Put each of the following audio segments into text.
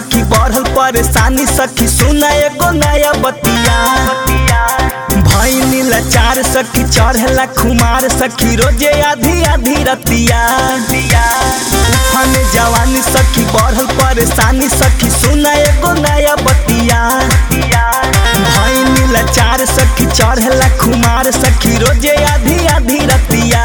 सखी बढ़ल परेशानी सखी सुना एगो नया बतिया भइनी लाचार सखी चढ़ला खुमार सखी रोजे आधी आधी रतिया उफान जवानी सखी बढ़ल परेशानी सखी सुना एगो नया बतिया भइनी लाचार सखी चढ़ला खुमार सखी रोजे आधी आधी रतिया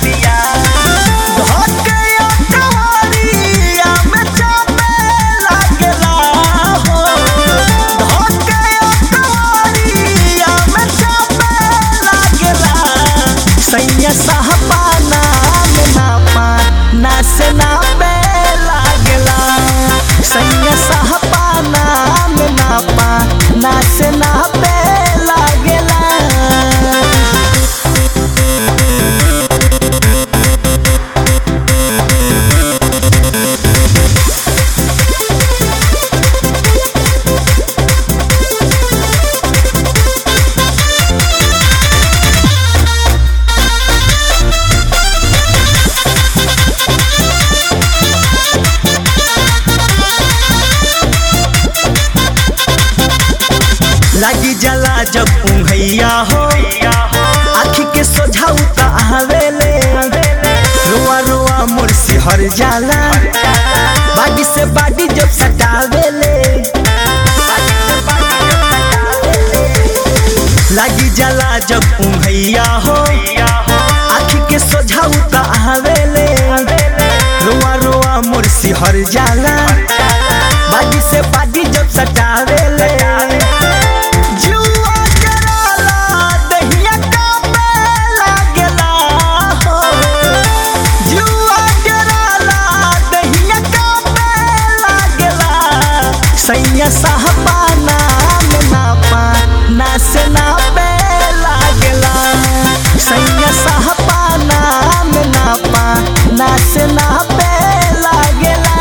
साहबाना में नापा ना से नापे लागला सैया साहबाना में नापा ना से नापे लागला लागी जला जब उंघैया हो आखी के सोझाऊ त आवेले रोआ रोआ मोर सिहर जाला बाडी से बाडी जब सटावेले लागी जला जब उंघैया हो आखी के सोझाऊ त आवेले रोआ रोआ मोर सिहर जाला बाडी से बाडी जब सटावेले सैया साहबाना में नापा ना से नापे लागला सैया साहबाना में नापा ना से नापे लागला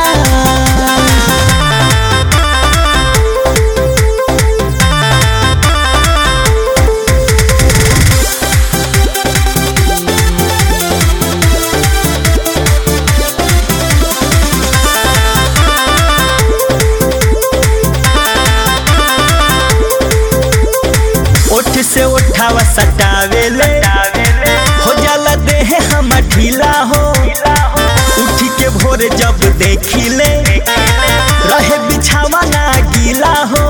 से उठावा सटावेले हो जाला देह हम ढीला हो उठी के भोर जब देखिले रहे बिछावा ना गीला हो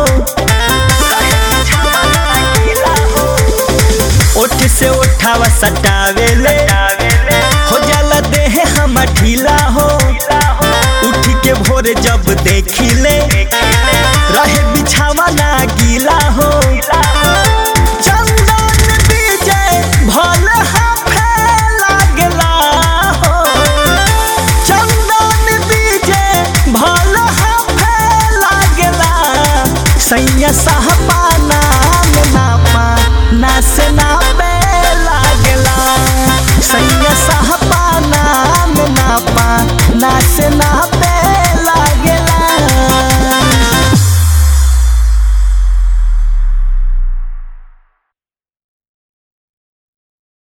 ओठ से उठावा सटावेले